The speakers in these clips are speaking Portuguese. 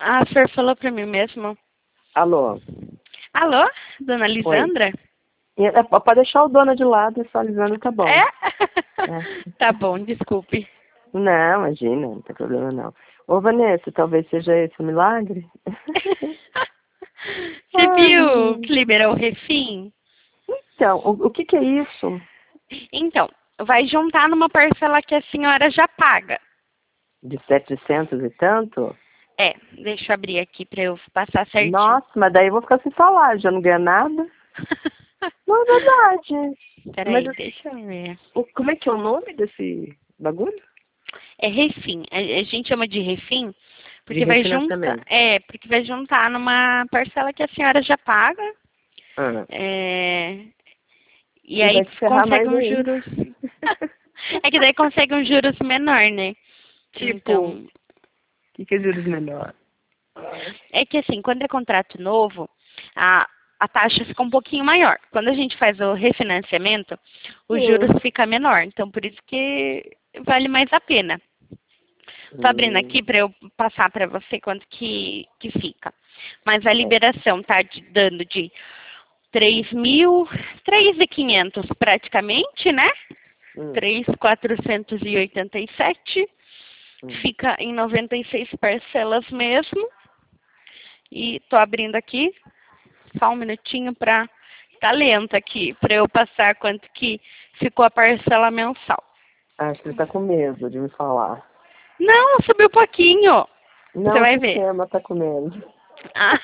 A Fer falou pra mim mesmo. Alô? Alô, dona Oi. Lisandra? Pode deixar o dono de lado, só a Lisandra tá bom. É? É. Tá bom, desculpe. Não, imagina, não tem problema não. Ô, Vanessa, talvez seja esse o milagre? Você Ai, viu gente. que liberou o refim? Então, o que que é isso? Então, vai juntar numa parcela que a senhora já paga. De 700 e tanto? É, deixa eu abrir aqui pra eu passar certinho. Nossa, mas daí eu vou ficar sem salário, já não ganho nada. Não é verdade. Mas Peraí, deixa eu ver. como é que é o nome desse bagulho? É refim. A gente chama de refim De porque vai juntar. refinanciamento. É, porque vai juntar numa parcela que a senhora já paga. Ah, É, e e aí vai se ferrar consegue mais um ainda. juros. É que daí consegue um juros menor, né? Tipo, o Então, que é juros menor? é que assim, quando é contrato novo, a taxa fica um pouquinho maior. Quando a gente faz o refinanciamento, os juros Sim. fica menor. Então, por isso que vale mais a pena. Tô abrindo Hum, aqui para eu passar para você quanto que fica. Mas a é. liberação tá dando de 3.500 praticamente, né? Hum, 3.487. hum. Fica em 96 parcelas mesmo. E tô abrindo aqui, só um minutinho para tá lento aqui, para eu passar quanto que ficou a parcela mensal. Acho que ele tá com medo de me falar. Não, subiu um pouquinho. Você Não, o vai ver. sistema tá com medo. Ah,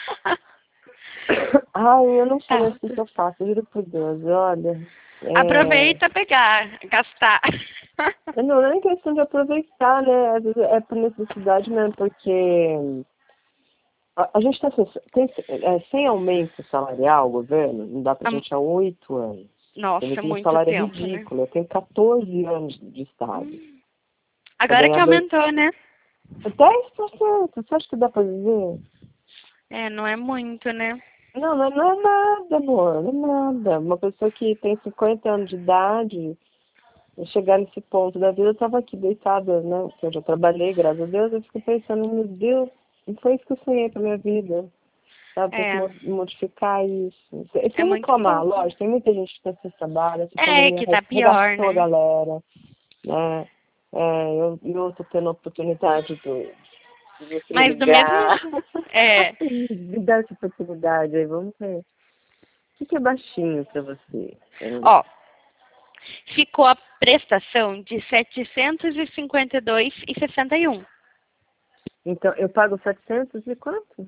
Ai, eu não sei tá. mais o que que eu faço, juro por Deus. Olha, Aproveita pegar, gastar. não é nem questão de aproveitar, né? Às vezes é por necessidade mesmo, porque a gente está sem aumento salarial, o governo, não dá pra gente há 8 anos. Você vê Nossa, que meu muito salário é tempo, né? ridículo. Eu tenho 14 anos de Estado. Pra Agora que ganhar dois, aumentou, né? 10%. Você acha que dá pra viver? É, não é muito, né? Não, não é nada, amor. Não é nada. Uma pessoa que tem 50 anos de idade, chegar nesse ponto da vida, eu tava aqui deitada, né? Porque eu já trabalhei, graças a Deus, eu fico pensando, meu Deus, não foi isso que eu sonhei pra minha vida. Sabe, tem que É, modificar isso. é Sem muito reclamar, pouco. lógico, tem muita gente que tá sem trabalho, essa É, pandemia que tá pior, arregaçou a né? galera, né? Eu tô tendo a oportunidade de você me Mas do mesmo ligar. é, Me dá essa oportunidade aí, vamos ver. O que é baixinho pra você? ó, ficou a prestação de 752,61. Então, eu pago 700 e quanto?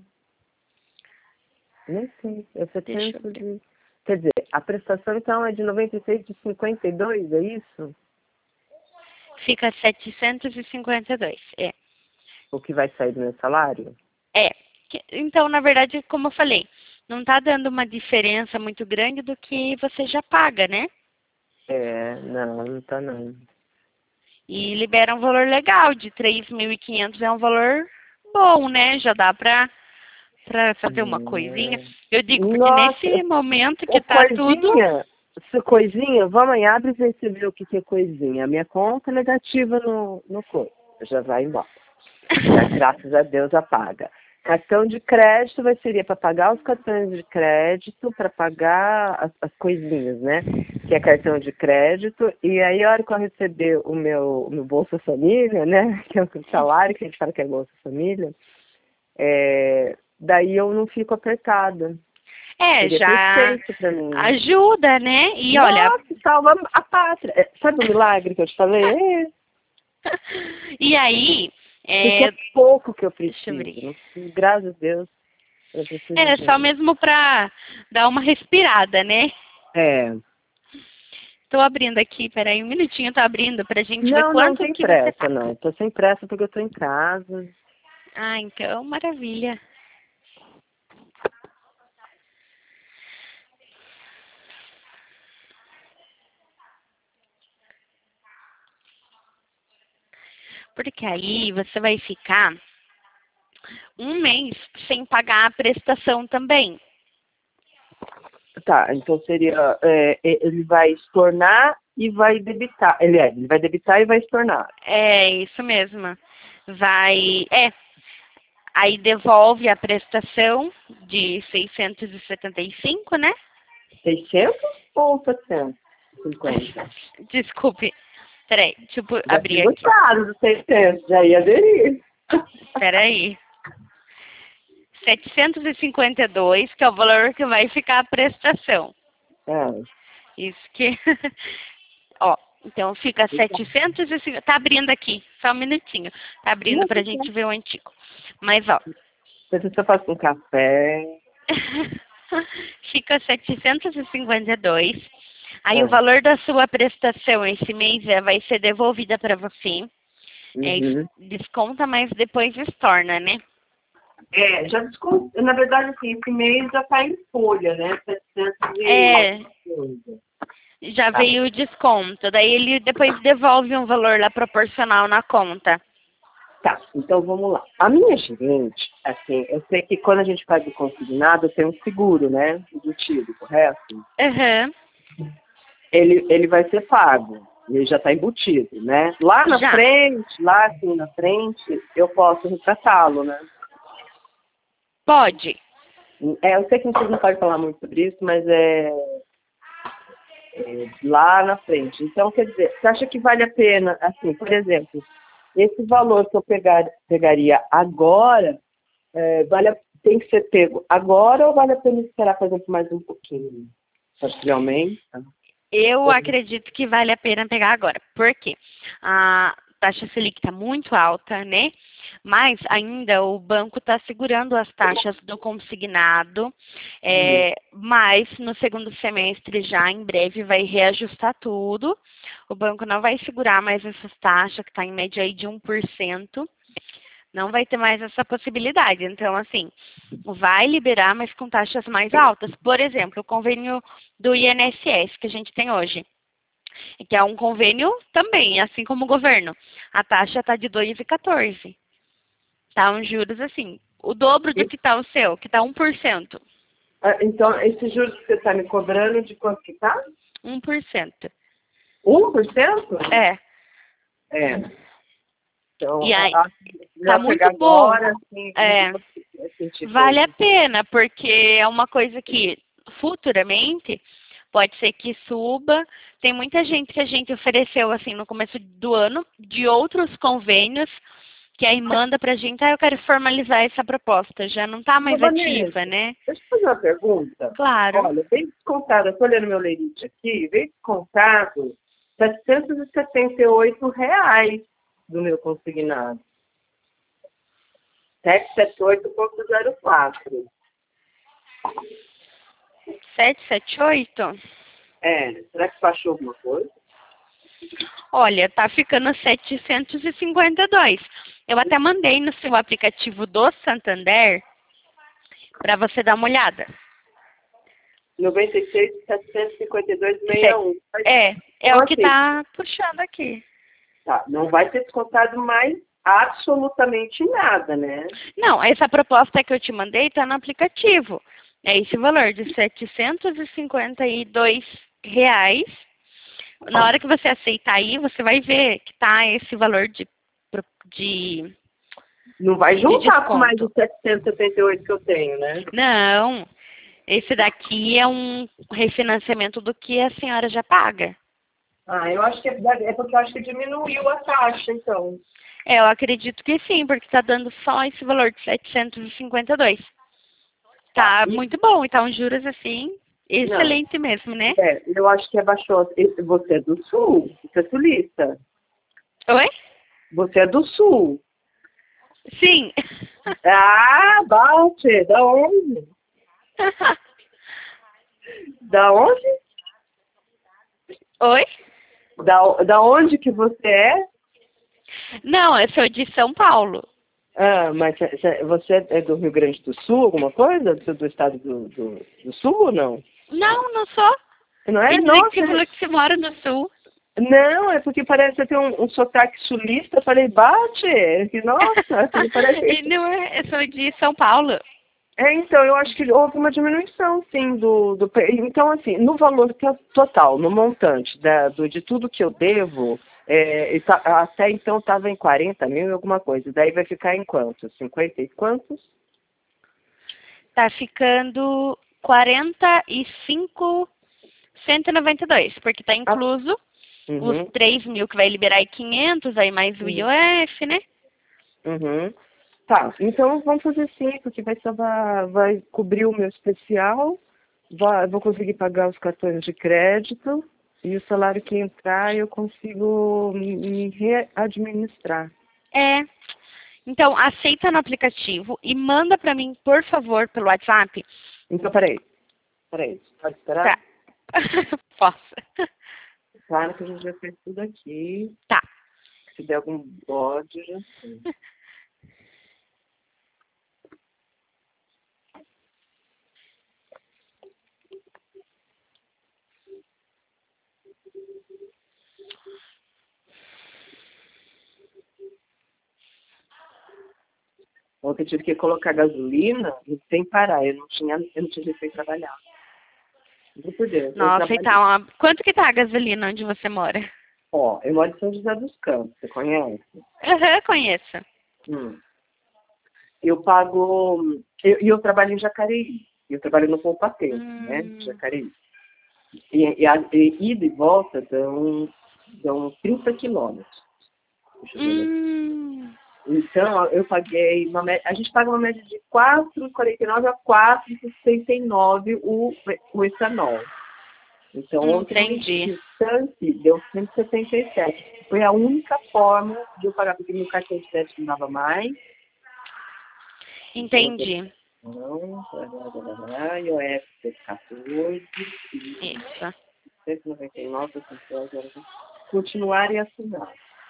Nem sei. É Deixa eu 700 ver. e... Quer dizer, a prestação então é de 96 de 52, é isso? Fica 752. É. O que vai sair do meu salário? É. Então, na verdade, como eu falei, não tá dando uma diferença muito grande do que você já paga, né? Não tá não. E libera um valor legal, de 3.500 é um valor bom, né? Já dá pra fazer uma coisinha. É. Eu digo, porque Nossa, nesse momento que ô tá tudo. coisinha, essa coisinha, vamos aí, abre e você vê o que é coisinha. A minha conta é negativa no coisa, já vai embora. Já, graças a Deus, apaga. Cartão de crédito seria para pagar os cartões de crédito, para pagar as coisinhas, né? Que é cartão de crédito. E aí, a hora que eu receber o meu Bolsa Família, né? Que é o salário que a gente fala que é Bolsa Família, daí eu não fico apertada. É, Seria já perfeito para mim. ajuda, né? E olha, Nossa, salva a pátria. Sabe o milagre que eu te falei? e aí, Porque é, é pouco que eu deixa eu ver. preciso. Graças a Deus, eu não preciso É de só muito. mesmo pra dar uma respirada, né? É. Tô abrindo aqui, peraí, um minutinho, tô abrindo pra gente ver Não quanto tem que você pressa, paga. não. Tô sem pressa porque eu tô em casa. Ah, então, maravilha. Porque aí você vai ficar um mês sem pagar a prestação também. Tá, então seria, ele vai estornar e vai debitar. Ele vai debitar e vai estornar. É isso mesmo. Vai. É. Aí devolve a prestação de 675, né? 600 ou 750? Desculpe. Peraí, deixa eu Já abrir tinha aqui. gostado dos 600, já ia aderir. Peraí. 752, que é o valor que vai ficar a prestação. É. Isso que... Ó, então fica 750... Tá abrindo aqui, só um minutinho. Tá abrindo pra gente ver o antigo. Mas, ó... Você faz com café. Fica 752. Aí o valor da sua prestação esse mês vai ser devolvida para você. Uhum. Desconta, mas depois estorna, né? É, já desconto. Na verdade, assim, esse mês já tá em folha, né? 700 É, coisa. já veio o desconto. Daí ele depois devolve um valor lá proporcional na conta. Tá, então vamos lá. A minha gerente, assim, eu sei que quando a gente faz o consignado, tem um seguro, né? Embutido, correto? Aham. Ele vai ser pago. Ele já está embutido, né? Lá na Já. frente, lá assim na frente, eu posso retratá-lo, né? Pode. É, eu sei que vocês não podem falar muito sobre isso, mas é lá na frente. Então, quer dizer, você acha que vale a pena, assim, por exemplo, esse valor que eu pegaria agora, tem que ser pego agora ou vale a pena esperar, por exemplo, mais um pouquinho? Acho que ele aumenta. Eu acredito que vale a pena pegar agora. Por quê? A taxa Selic está muito alta, né? Mas ainda o banco está segurando as taxas do consignado. Mas no segundo semestre, já em breve, vai reajustar tudo. O banco não vai segurar mais essas taxas, que está em média aí de 1%. Não vai ter mais essa possibilidade. Então, assim, vai liberar, mas com taxas mais altas. Por exemplo, o convênio do INSS que a gente tem hoje, que é um convênio também, assim como o governo. A taxa está de 2,14. Tá uns juros, assim, o dobro do que está o seu, que está 1%. Então, esse juros que você está me cobrando, de quanto que tá? 1%. 1%? É. É. Então, E aí, tá muito bom. agora, assim, Vale a pena, porque é uma coisa que futuramente pode ser que suba. Tem muita gente que a gente ofereceu assim no começo do ano de outros convênios que aí manda pra gente, eu quero formalizar essa proposta, já não tá mais ativa, né? Deixa eu fazer uma pergunta. Claro. Olha, vem descontado, eu estou olhando meu lerite aqui, vem descontado R$ 778 do meu consignado. 778,04. 778? Será que baixou alguma coisa? Olha, tá ficando 752. Eu até mandei no seu aplicativo do Santander para você dar uma olhada. 96.752,61. É o que tá puxando aqui. Tá, não vai ser descontado mais absolutamente nada, né? Não, essa proposta que eu te mandei tá no aplicativo. É esse valor de R$ 752. Na hora que você aceitar aí, você vai ver que tá esse valor de não vai juntar com mais de os 778 que eu tenho, né? Não, esse daqui é um refinanciamento do que a senhora já paga. Eu acho que é porque eu acho que diminuiu a taxa, então. Eu acredito que sim, porque está dando só esse valor de 752. Tá muito bom, e tá uns juros assim, excelente mesmo, né? Eu acho que abaixou. Você é do Sul, você é sulista. Oi? Você é do Sul. Sim. Bate, da onde? Da onde? Oi? Da onde que você é? Não, eu sou de São Paulo. Mas você é do Rio Grande do Sul, alguma coisa? Do estado do Sul ou não? Não, não sou. Não é? Nossa, que falou que você mora no Sul. Não, é porque parece que você tem um sotaque sulista. Eu falei, bate. Nossa, parece... Não, eu sou de São Paulo. Então, eu acho que houve uma diminuição, sim, Então, assim, no valor total, no montante de tudo que eu devo, Até então estava em 40 mil e alguma coisa. Daí vai ficar em quantos? 50 e quantos? Tá ficando 45.192, porque tá incluso os 3 mil que vai liberar e 500, aí mais o IOF, né? Uhum. Tá, então vamos fazer sim, porque vai cobrir o meu especial, vou conseguir pagar os cartões de crédito e o salário que entrar eu consigo me readministrar. Então, aceita no aplicativo e manda pra mim, por favor, pelo WhatsApp. Então, peraí, pode esperar? Tá. Posso. Claro que a gente já fez tudo aqui. Tá. Se der algum bode, já sei. Ontem eu tive que colocar gasolina sem parar. Eu não tinha jeito de trabalhar. Juro por Deus. Nossa, e tá. Quanto que tá a gasolina onde você mora? Ó, eu moro em São José dos Campos. Você conhece? Conheço. Eu pago... eu trabalho em Jacareí. Eu trabalho no Poupatempo, né? Jacareí. E ida e volta dão 30 quilômetros. Então, eu paguei a gente paga uma média de 4,49 a 4,69 o etanol. Então, ontem o tanque deu 177. Foi a única forma de eu pagar, porque meu cartão de crédito não dava mais. Entendi. Não, IOF 14. Isso. 199, continuar e assinar.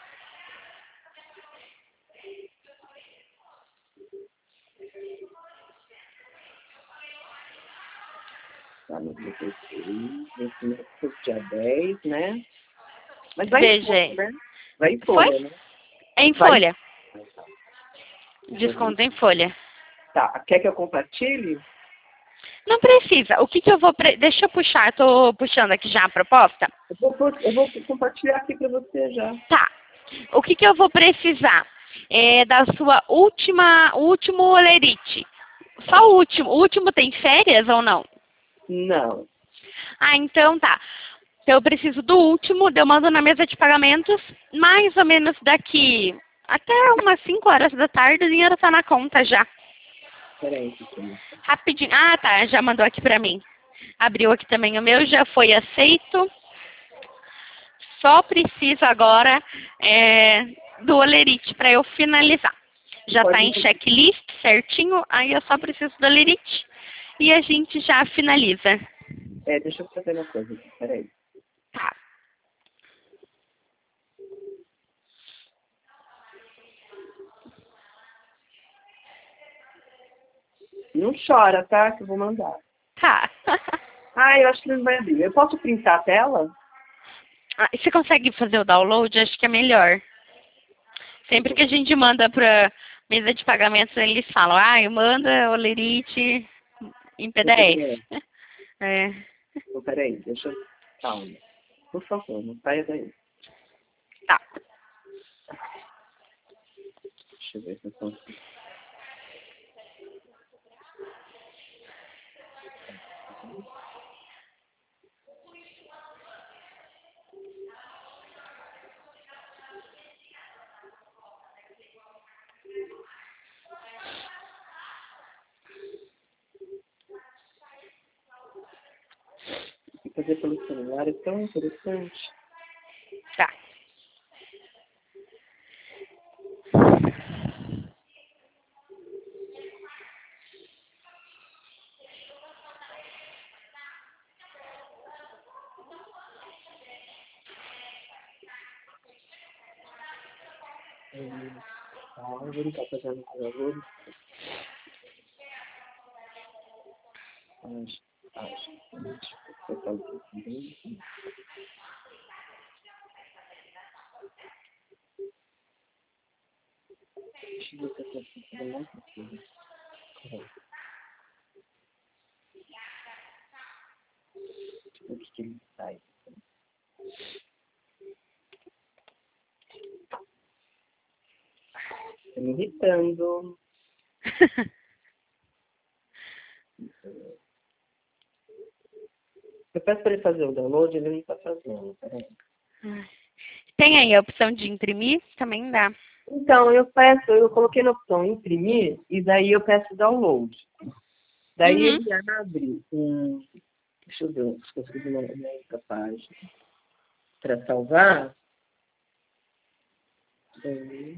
Tá no 16, dia 10, né? Mas vai em folha, né? Vai em folha, né? É em folha. Desconto em folha. Tá, quer que eu compartilhe? Não precisa. O que eu vou... Deixa eu puxar. Tô puxando aqui já a proposta. Eu vou compartilhar aqui para você já. Tá. O que eu vou precisar? É da sua último olerite. Só o último. O último tem férias ou não? Não. Ah, então tá. Então eu preciso do último, eu mando na mesa de pagamentos, mais ou menos daqui até umas 5 horas da tarde, o dinheiro tá na conta já. Peraí. Rapidinho. Ah, tá, já mandou aqui pra mim. Abriu aqui também o meu, já foi aceito. Só preciso agora do olerite para eu finalizar. Já tá em checklist certinho, aí eu só preciso do olerite e a gente já finaliza. Deixa eu fazer uma coisa aqui, peraí. Tá. Não chora, tá? Que eu vou mandar. Tá. Eu acho que não vai abrir. Eu posso printar a tela? Você consegue fazer o download? Acho que é melhor. Sempre que a gente manda para mesa de pagamentos, eles falam, manda o lerite em PDF. Então, peraí, deixa eu... Calma. Por favor, não saia daí. Tá. Deixa eu ver se eu consigo. Fazer pelo celular é tão interessante. Tá. Árvore, tá fazendo com árvore. Deixa eu ver se eu consigo fazer mais uma coisa. O que ele sai? me irritando. Eu peço para ele fazer o download, ele não está fazendo. Peraí. Tem aí a opção de imprimir? Também dá. Então, eu coloquei na opção imprimir e daí eu peço download. Daí ele abre um... Deixa eu ver se consigo na outra página. Para salvar. Daí,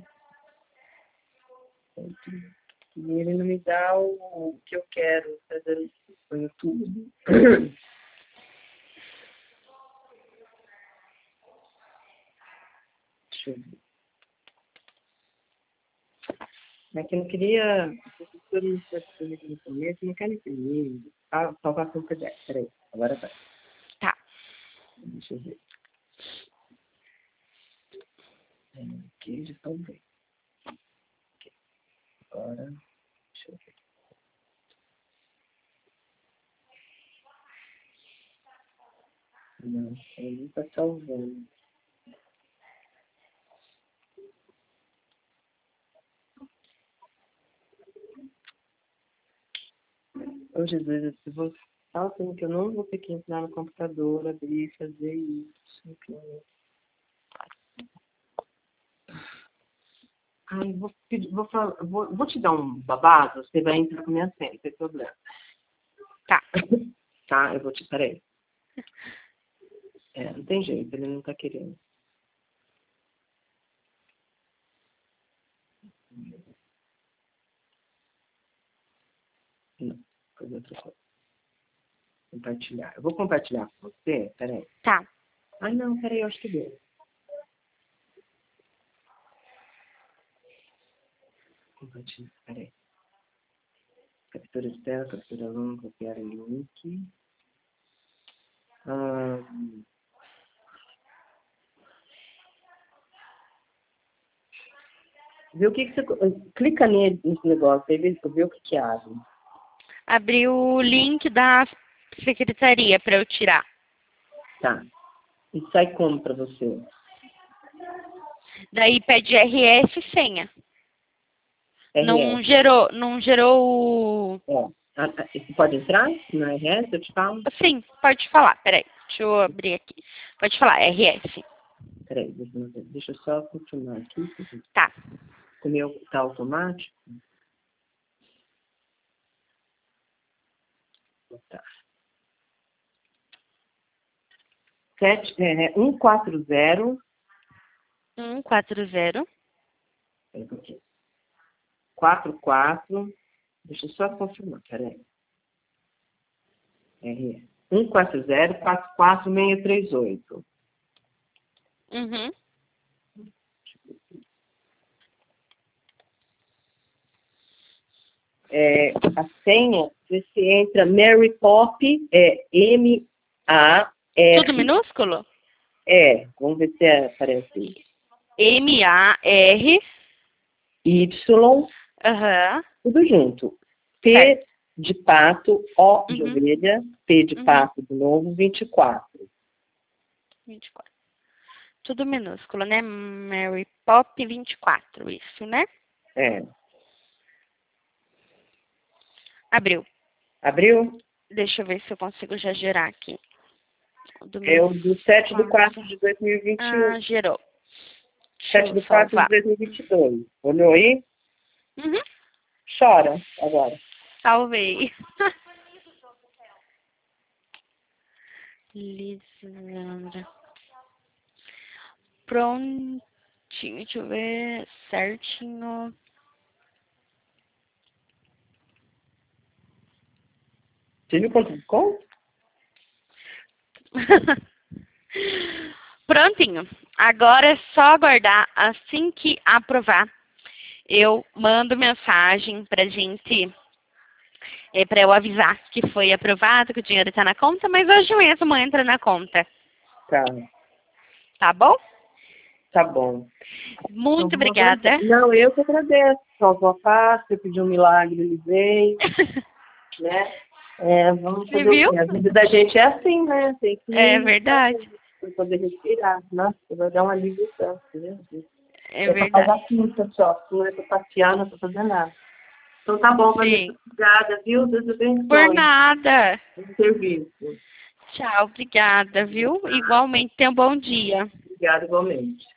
e ele não me dá o que eu quero fazer no YouTube. Deixa eu ver. Mas que eu não queria... A professora não está aqui no começo, não quero imprimir. Ah, salvar com PDF. Peraí, agora vai. Tá. Deixa eu ver. Aqui, já salvei. Agora, deixa eu ver. Não, ele não está salvando. Ô, Jesus, eu vou falar assim que eu não vou ter que entrar no computador, abrir, fazer isso. Ai, vou te dar um babado, você vai entrar com minha senha, não tem problema. Tá. Tá, eu vou te... Peraí. Não tem jeito, ele não tá querendo. Não, fazer outra coisa. Compartilhar. Eu vou compartilhar com você, peraí. Tá. Ai, não, peraí, eu acho que deu. Compartilhar, peraí. Captura de tela, captura longa, copiar em link. Vê o que você... Clica nesse negócio aí, vê o que abre. Abri o link da secretaria para eu tirar. Tá. E sai como para você? Daí pede RS e senha. RS. Não gerou o... Você pode entrar no RS, eu te falo? Sim, pode falar. Peraí, deixa eu abrir aqui. Pode falar, RS. Peraí, deixa eu só continuar aqui. Tá. O meu tá automático? Tá. 140. 140. Peraí um pouquinho. 44. Deixa eu só confirmar, peraí. RS. 140-44638. Uhum. A senha, você entra Mary Pop, M-A-R... Tudo minúsculo? Vamos ver se aparece. M-A-R... Y... Tudo junto. P certo. de pato, O de ovelha, P de pato de novo, 24. 24. Tudo minúsculo, né? Mary Pop 24, isso, né? Abriu. Abriu? Deixa eu ver se eu consigo já gerar aqui. É o do 7/4 de 2021. Ah, gerou. 7/4 de 2022. Olhou aí? Uhum. Chora agora. Salvei. Lisandra. Prontinho, deixa eu ver certinho. Você viu quanto ficou? Prontinho. Agora é só aguardar. Assim que aprovar, eu mando mensagem pra gente, pra eu avisar que foi aprovado, que o dinheiro tá na conta, mas hoje mesmo entra na conta. Tá. Tá bom? Tá bom. Muito obrigada. Não, eu que agradeço. Salvou a paz, você pediu um milagre, ele veio. Né? Vamos fazer o quê? A vida da gente é assim, né? Tem que É verdade. para poder respirar. Nossa, vai dar um alívio tanto, né? É pra pagar verdade. a pinta só, não é pra passear, não é pra fazer nada. Então tá bom, Vanessa. Sim. Obrigada, viu? Deus Por abençoe nada. o serviço. Tchau, obrigada, viu? Igualmente, tenha um bom dia. Obrigada igualmente.